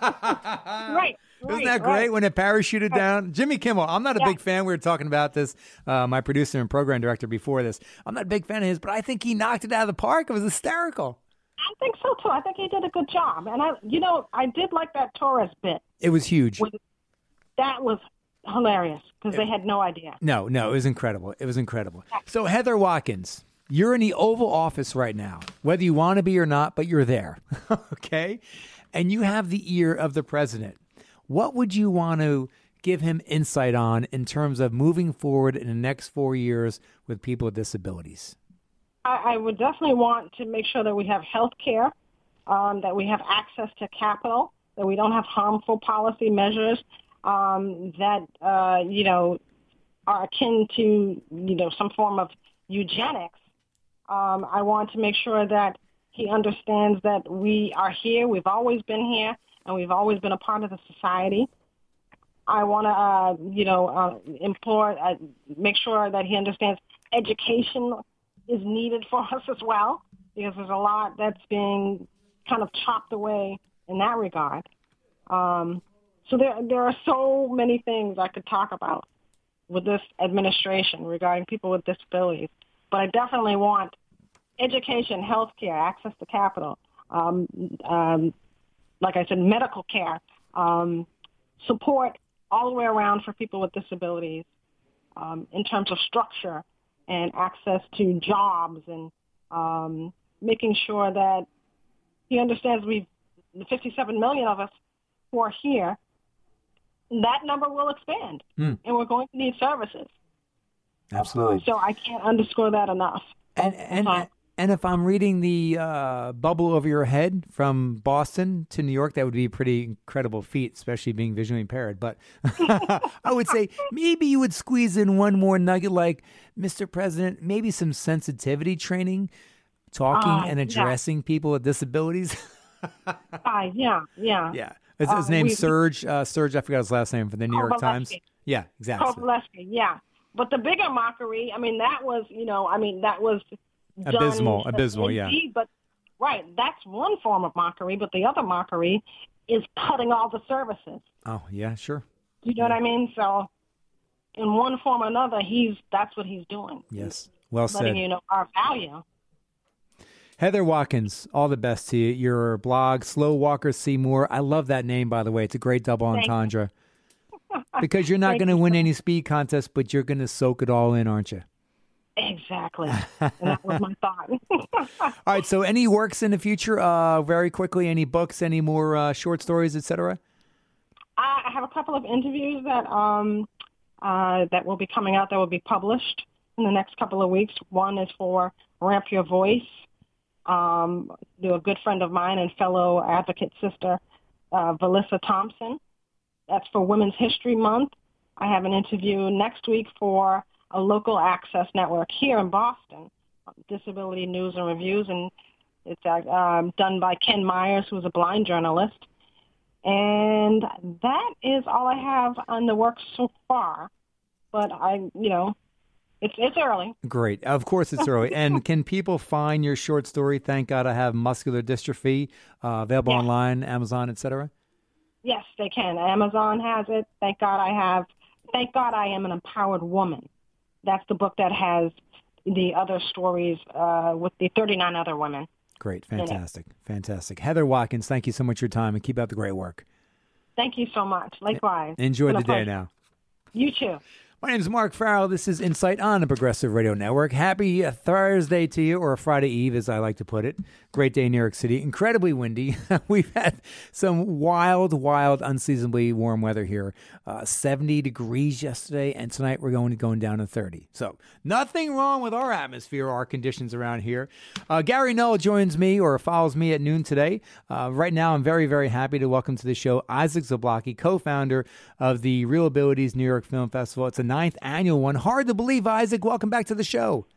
Right. Isn't that great right. when it parachuted down? Jimmy Kimmel, I'm not a Yeah. big fan. We were talking about this, uh, my producer and program director before this. I'm not a big fan of his, but I think he knocked it out of the park. It was hysterical. I think so, too. I think he did a good job. And, I, you know, I did like that Torres bit. It was huge. When, that was hilarious because they had no idea. No, no, it was incredible. It was incredible. So, Heather Watkins, you're in the Oval Office right now, whether you want to be or not, but you're there, okay? And you have the ear of the president. What would you want to give him insight on in terms of moving forward in the next four years with people with disabilities? I, I would definitely want to make sure that we have health care, um, that we have access to capital, that we don't have harmful policy measures um, that, uh, you know, are akin to, you know, some form of eugenics. Um, I want to make sure that he understands that we are here, we've always been here, and we've always been a part of the society. I want to, uh, you know, uh, implore, uh, make sure that he understands education is needed for us as well, because there's a lot that's being kind of chopped away in that regard. Um, so there, there are so many things I could talk about with this administration regarding people with disabilities, but I definitely want education, health care, access to capital, um, um, like I said, medical care, um, support all the way around for people with disabilities um, in terms of structure and access to jobs and um, making sure that he understands we, the fifty-seven million of us who are here, that number will expand, Mm. and we're going to need services. Absolutely. So I can't underscore that enough. And and and if I'm reading the uh, bubble over your head from Boston to New York, that would be a pretty incredible feat, especially being visually impaired. But I would say maybe you would squeeze in one more nugget, like, Mister President, maybe some sensitivity training, talking Uh, and yeah. addressing people with disabilities. Uh, yeah, yeah. Yeah. His, his Uh, name's we- Serge. Uh, Serge, I forgot his last name, for the New York Kovaleski. Times. Yeah, exactly. Kovaleski, yeah. But the bigger mockery, I mean, that was, you know, I mean, that was done, Abysmal, abysmal, yeah. indeed, But right, that's one form of mockery. But the other mockery is cutting all the services. Oh, yeah, sure. You know what I mean? So, in one form or another, he's that's what he's doing. Yes. Well He's letting said. you know our value. Heather Watkins, all the best to you. Your blog, Slow Walker Seymour. I love that name, by the way. It's a great double Thank you. entendre. Because you're not Thank going to you win so any speed contests, but you're going to soak it all in, aren't you? Exactly. And that was my thought. All right. So, any works in the future? Uh, very quickly, any books, any more uh, short stories, et cetera? I I have a couple of interviews that um uh, that will be coming out that will be published in the next couple of weeks. One is for Ramp Your Voice. Um, to a good friend of mine and fellow advocate sister, uh, Valissa Thompson. That's for Women's History Month. I have an interview next week for a local access network here in Boston, Disability News and Reviews, and it's uh, um, done by Ken Myers, who's a blind journalist. And that is all I have on the works so far. But I, you know, it's it's early. Great. Of course, it's early. And can people find your short story, Thank God I Have Muscular Dystrophy, uh, available Yeah. online, Amazon, et cetera? Yes, they can. Amazon has it. Thank God I have. Thank God I Am an Empowered Woman. That's the book that has the other stories uh, with the thirty-nine other women. Great. Fantastic. Fantastic. Heather Watkins, thank you so much for your time, and keep up the great work. Thank you so much. Likewise. Enjoy It's the been a day pleasure. now. You too. My name is Mark Farrell. This is Insight on the Progressive Radio Network. Happy Thursday to you, or Friday Eve, as I like to put it. Great day in New York City. Incredibly windy. We've had some wild, wild, unseasonably warm weather here. Uh, seventy degrees yesterday, and tonight we're going to going down to thirty. So nothing wrong with our atmosphere, our conditions around here. Uh, Gary Null joins me, or follows me at noon today. Uh, right now, I'm very, very happy to welcome to the show Isaac Zablocki, co-founder of the Real Abilities New York Film Festival. It's a ninth annual one. Hard to believe, Isaac. Welcome back to the show.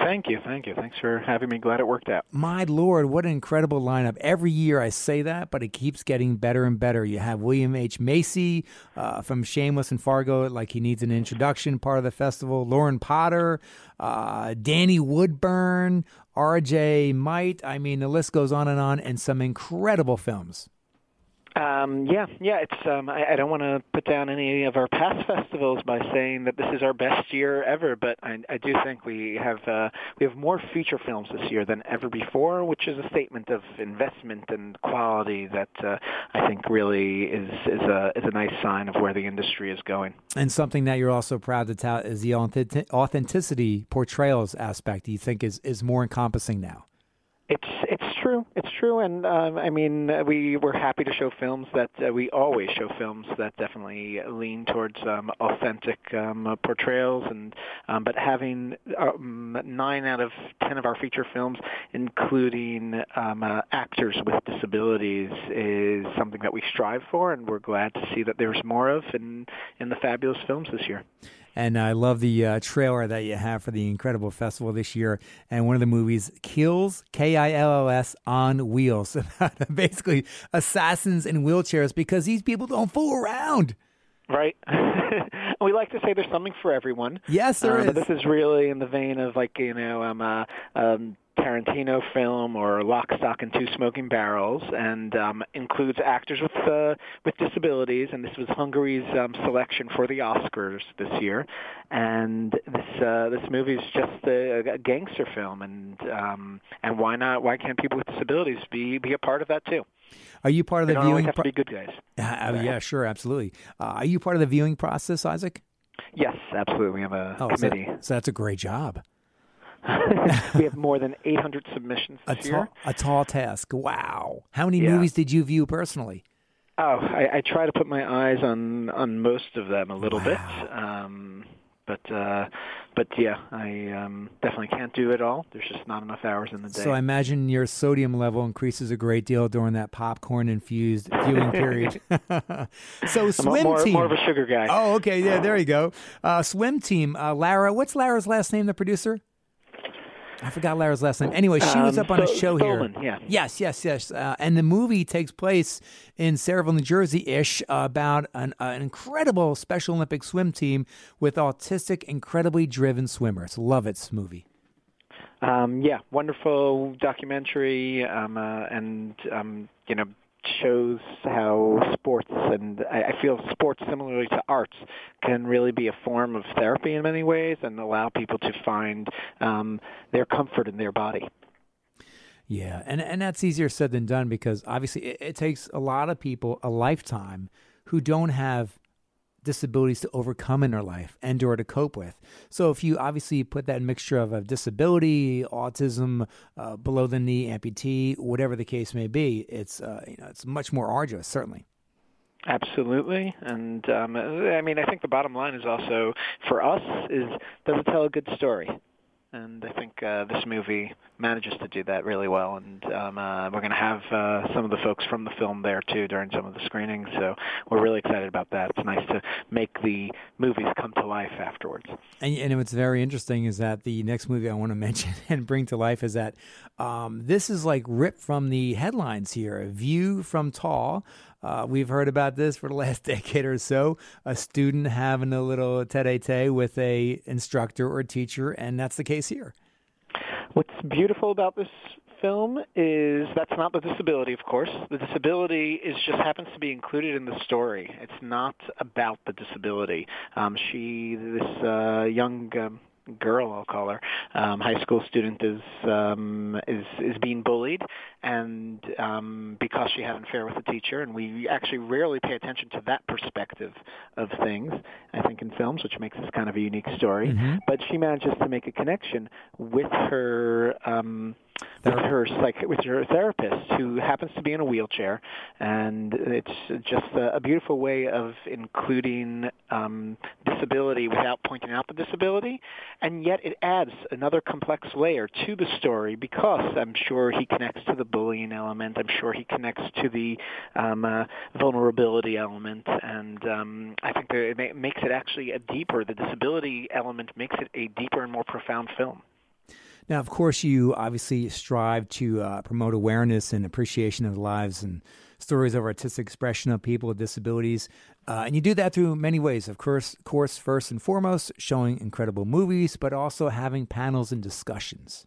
Thank you, thank you. Thanks for having me. Glad it worked out. My Lord, what an incredible lineup. Every year I say that, but it keeps getting better and better. You have William H. Macy uh, from Shameless and Fargo, like he needs an introduction, part of the festival. Lauren Potter, uh, Danny Woodburn, R J Might. I mean, the list goes on and on, and some incredible films. Um, yeah, yeah. It's um, I, I don't want to put down any of our past festivals by saying that this is our best year ever, but I, I do think we have uh, we have more feature films this year than ever before, which is a statement of investment and quality that uh, I think really is is a is a nice sign of where the industry is going. And something that you're also proud to tout is the authentic- authenticity portrayals aspect. Do you think is is more encompassing now? It's it's true. It's true, and um, I mean, we we're happy to show films that uh, we always show films that definitely lean towards um, authentic um, portrayals, and um, but having um, nine out of ten of our feature films, including um, uh, actors with disabilities, is something that we strive for, and we're glad to see that there's more of in in the fabulous films this year. And I love the uh, trailer that you have for the incredible festival this year. And one of the movies, Kills, K I L L S, on Wheels. Basically, assassins in wheelchairs because these people don't fool around. Right. We like to say there's something for everyone. Yes, there uh, is. But this is really in the vein of, like, you know, um, uh, um, Tarantino film or Lock, Stock, and Two Smoking Barrels, and um, includes actors with uh, with disabilities. And this was Hungary's um, selection for the Oscars this year. And this uh, this movie is just a, a gangster film, and um, and why not? Why can't people with disabilities be be a part of that too? Are you part of the they don't viewing? Always have Pro- to be good guys. Uh, yeah, sure, absolutely. Uh, are you part of the viewing process, Isaac? Yes, absolutely. We have a oh, committee. So, so that's a great job. We have more than eight hundred submissions this a tall, year. A tall task. Wow. How many yeah. movies did you view personally? Oh, I, I try to put my eyes on, on most of them a little wow. bit. Um, but uh, but yeah, I um, definitely can't do it all. There's just not enough hours in the day. So I imagine your sodium level increases a great deal during that popcorn-infused viewing period. So swim I'm more, team. more of a sugar guy. Oh, okay. Yeah, there you go. Uh, swim team. Uh, Lara, what's Lara's last name, the producer? I forgot Lara's last name. Anyway, she was Um, up on a Sto- show Stolman, here. yeah. Yes, yes, yes. Uh, and the movie takes place in Sayreville, New Jersey-ish, uh, about an, uh, an incredible Special Olympic swim team with autistic, incredibly driven swimmers. Love it, movie. Um, yeah, wonderful documentary, um, uh, and um, you know, shows how sports, and I, I feel sports, similarly to arts, can really be a form of therapy in many ways and allow people to find um, their comfort in their body. Yeah, and and that's easier said than done because obviously it, it takes a lot of people a lifetime who don't have disabilities to overcome in their life and or to cope with. So if you obviously put that mixture of a disability, autism, uh, below the knee amputee, whatever the case may be, it's uh, you know it's much more arduous, certainly. Absolutely, and um, I mean I think the bottom line is also for us is does it tell a good story? And I think uh, this movie manages to do that really well. And um, uh, we're going to have uh, some of the folks from the film there, too, during some of the screenings. So we're really excited about that. It's nice to make the movies come to life afterwards. And, and what's very interesting is that the next movie I want to mention and bring to life is that um, this is like ripped from the headlines here. A View from Tall. Uh, we've heard about this for the last decade or so. A student having a little tete-a-tete with a instructor or teacher, and that's the case here. What's beautiful about this film is that's not the disability, of course. The disability is just happens to be included in the story. It's not about the disability. Um, she, this uh, young um, girl, I'll call her, um, high school student is um, is is being bullied, and um, because she had an affair with a teacher, and we actually rarely pay attention to that perspective of things, I think, in films, which makes this kind of a unique story. Mm-hmm. But she manages to make a connection with her. Um, with her psych, with her therapist, who happens to be in a wheelchair, and it's just a, a beautiful way of including um, disability without pointing out the disability, and yet it adds another complex layer to the story because I'm sure he connects to the bullying element, I'm sure he connects to the um, uh, vulnerability element, and um, I think that it makes it actually a deeper, the disability element makes it a deeper and more profound film. Now, of course, you obviously strive to uh, promote awareness and appreciation of the lives and stories of artistic expression of people with disabilities. Uh, and you do that through many ways. Of course, course, first and foremost, showing incredible movies, but also having panels and discussions.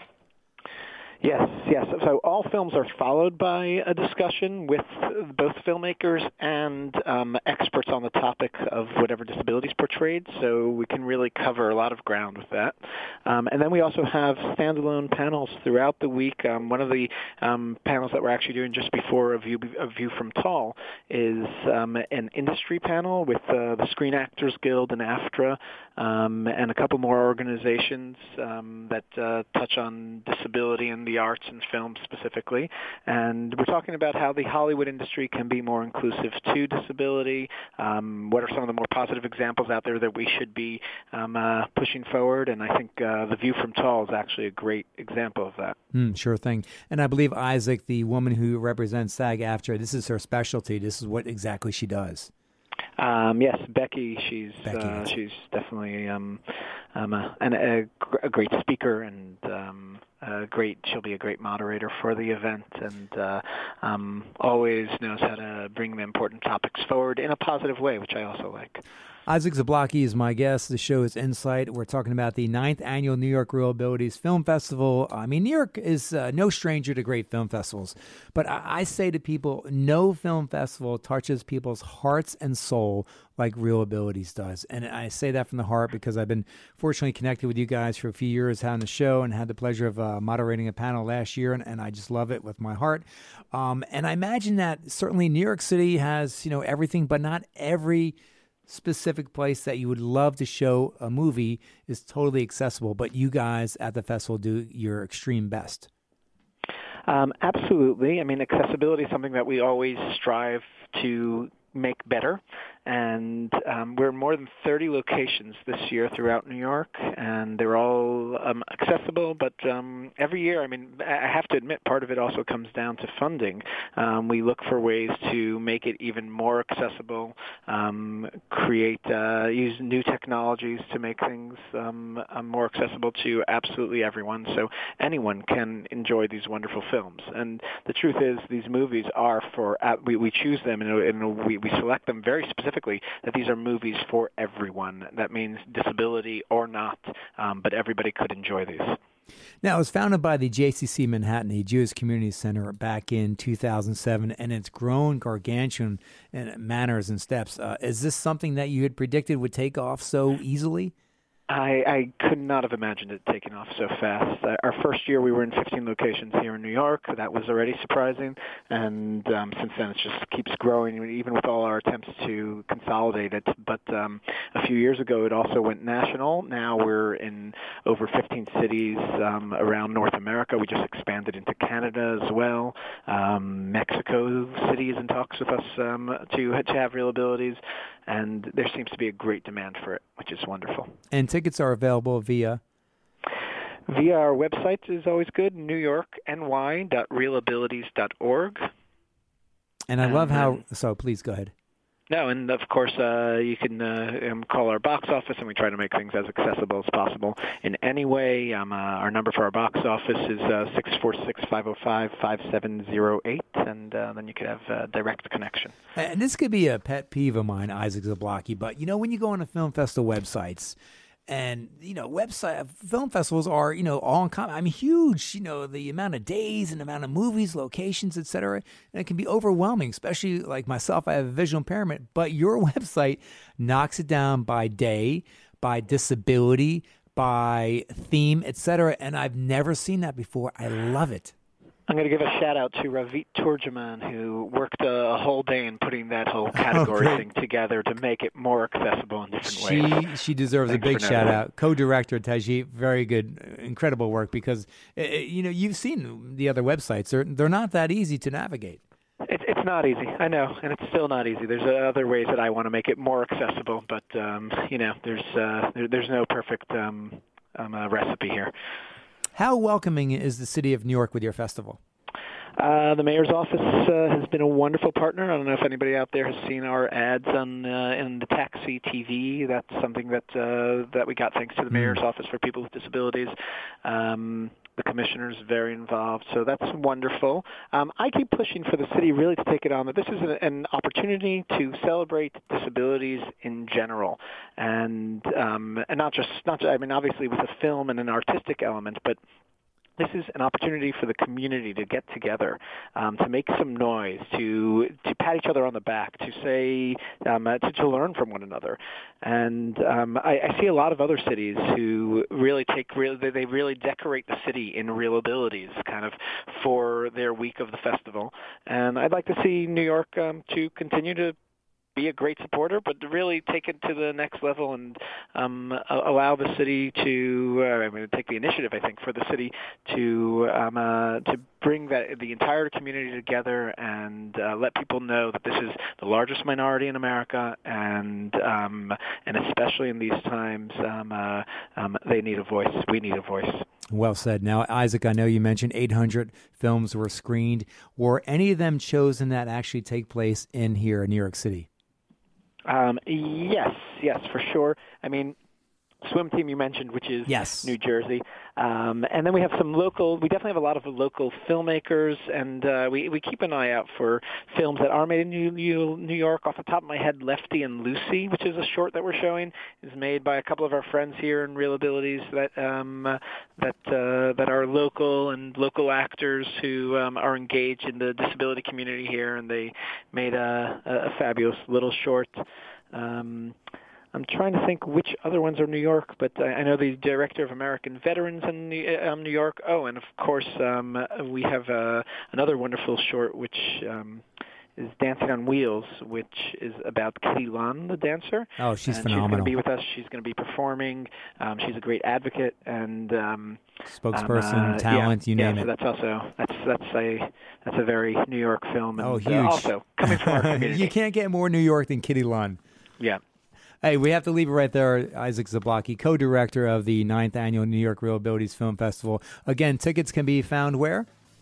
Yes, yes. So all films are followed by a discussion with both filmmakers and um, experts on the topic of whatever disability is portrayed, so we can really cover a lot of ground with that. Um, and then we also have standalone panels throughout the week. Um, one of the um, panels that we're actually doing just before A View, a View from Tall is um, an industry panel with uh, the Screen Actors Guild and AFTRA um, and a couple more organizations um, that uh, touch on disability and the arts and film specifically. And we're talking about how the Hollywood industry can be more inclusive to disability. Um, what are some of the more positive examples out there that we should be um, uh, pushing forward? And I think uh, The View from Tall is actually a great example of that. Mm, sure thing. And I believe Isaac, the woman who represents SAG-AFTRA, this is her specialty. This is what exactly she does. Um, yes, Becky. She's Becky, uh, yes. she's definitely um, um, a, and a, a great speaker, and um, a great. She'll be a great moderator for the event, and uh, um, always knows how to bring the important topics forward in a positive way, which I also like. Isaac Zablocki is my guest. The show is Insight. We're talking about the ninth Annual New York Real Abilities Film Festival. I mean, New York is uh, no stranger to great film festivals. But I, I say to people, no film festival touches people's hearts and soul like Real Abilities does. And I say that from the heart because I've been fortunately connected with you guys for a few years, having the show, and had the pleasure of uh, moderating a panel last year, and, and I just love it with my heart. Um, and I imagine that certainly New York City has, you know, everything, but not every specific place that you would love to show a movie is totally accessible, but you guys at the festival do your extreme best. Um, absolutely. I mean, accessibility is something that we always strive to make better, and um, we're in more than thirty locations this year throughout New York, and they're all um, accessible, but um, every year, I mean, I have to admit, part of it also comes down to funding. Um, we look for ways to make it even more accessible, um, create, uh, use new technologies to make things um, uh, more accessible to absolutely everyone, so anyone can enjoy these wonderful films. And the truth is, these movies are for, uh, we, we choose them, and, and we, we select them very specifically that these are movies for everyone. That means disability or not, um, but everybody could enjoy these. Now, it was founded by the J C C Manhattan, a Jewish Community Center, back in two thousand seven, and it's grown gargantuan in manners and steps. Uh, is this something that you had predicted would take off so easily? I, I could not have imagined it taking off so fast. Uh, our first year, we were in fifteen locations here in New York. That was already surprising, and um, since then, it just keeps growing, even with all our attempts to consolidate it. But um, a few years ago, it also went national. Now we're in over fifteen cities um, around North America. We just expanded into Canada as well. Um, Mexico City is in talks with us um, to, to have Real Abilities, and there seems to be a great demand for it, which is wonderful. And tickets are available via? Via our website is always good, new york n y dot real abilities dot org. And I um, love how, so please go ahead. No, and of course uh, you can uh, um, call our box office, and we try to make things as accessible as possible in any way. Um, uh, our number for our box office is uh, six four six, five zero five, five seven zero eight, and uh, then you could have uh, direct connection. And this could be a pet peeve of mine, Isaac Zablocki, but you know, when you go on the film festival websites, and, you know, website film festivals are, you know, all in common. I mean, huge, you know, the amount of days and amount of movies, locations, et cetera. And it can be overwhelming, especially like myself. I have a visual impairment, but your website knocks it down by day, by disability, by theme, et cetera. And I've never seen that before. I love it. I'm going to give a shout-out to Ravit Turjaman, who worked a whole day in putting that whole category okay. thing together to make it more accessible in different she, ways. She deserves Thanks a big shout-out. Co-director Tajit, very good, incredible work, because, you know, you've seen the other websites. They're, they're not that easy to navigate. It's it's not easy, I know, and it's still not easy. There's other ways that I want to make it more accessible, but, um, you know, there's uh, there, there's no perfect um, um, uh, recipe here. How welcoming is the city of New York with your festival? Uh, the mayor's office uh, has been a wonderful partner. I don't know if anybody out there has seen our ads on uh, in the Taxi T V. That's something that uh, that we got thanks to the mayor's office for people with disabilities. Um, the commissioner's very involved, so that's wonderful. Um, I keep pushing for the city really to take it on, that this is an, an opportunity to celebrate disabilities in general, and um, and not just not just, I mean obviously with a film and an artistic element, but this is an opportunity for the community to get together, um, to make some noise, to to pat each other on the back, to say, um, uh, to, to learn from one another. And um, I, I see a lot of other cities who really take, real, they really decorate the city in Real Abilities, kind of for their week of the festival. And I'd like to see New York um, to continue to be a great supporter, but to really take it to the next level and um, allow the city to, uh, I mean, take the initiative, I think, for the city to um, uh, to bring that the entire community together and uh, let people know that this is the largest minority in America, and um, and especially in these times, um, uh, um, they need a voice. We need a voice. Well said. Now, Isaac, I know you mentioned eight hundred films were screened. Were any of them chosen that actually take place in here in New York City? Um, yes, yes, for sure. I mean, Swim Team you mentioned, which is yes. New Jersey. Um, and then we have some local, we definitely have a lot of local filmmakers, and uh, we, we keep an eye out for films that are made in New, New, New York. Off the top of my head, Lefty and Lucy, which is a short that we're showing, is made by a couple of our friends here in Real Abilities that um, uh, that uh, that are local and local actors who um, are engaged in the disability community here, and they made a, a fabulous little short. Um, I'm trying to think which other ones are New York, but I, I know the director of American Veterans in New, um, New York. Oh, and of course um, we have uh, another wonderful short which um, is Dancing on Wheels, which is about Kitty Lon, the dancer. Oh, she's and phenomenal. She's going to be with us. She's going to be performing. Um, she's a great advocate and um, spokesperson, um, uh, talent, yeah, you name yeah, it. So that's also that's that's a that's a very New York film. And, oh, huge! Uh, also coming from our community. You can't get more New York than Kitty Lon. Yeah. Hey, we have to leave it right there. Isaac Zablocki, co-director of the ninth Annual New York Real Abilities Film Festival. Again, tickets can be found where?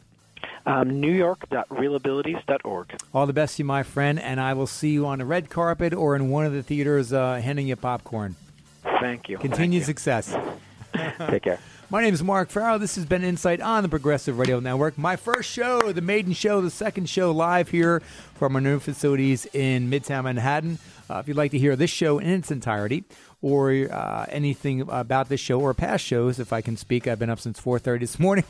Um, New York dot real abilities dot org. All the best to you, my friend, and I will see you on the red carpet or in one of the theaters uh, handing you popcorn. Thank you. Continued Thank you. success. Take care. My name is Mark Farrell. This has been Insight on the Progressive Radio Network. My first show, the maiden show, the second show live here from our new facilities in Midtown Manhattan. Uh, if you'd like to hear this show in its entirety or uh, anything about this show or past shows, if I can speak, I've been up since four thirty this morning.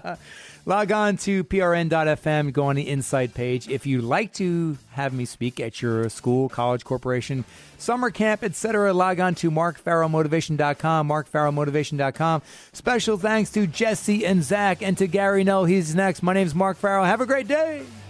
Log on to P R N dot F M, go on the Insight page. If you'd like to have me speak at your school, college, corporation, summer camp, et cetera, log on to mark farrell motivation dot com, mark farrell motivation dot com. Special thanks to Jesse and Zach and to Gary Null. He's next. My name is Mark Farrell. Have a great day.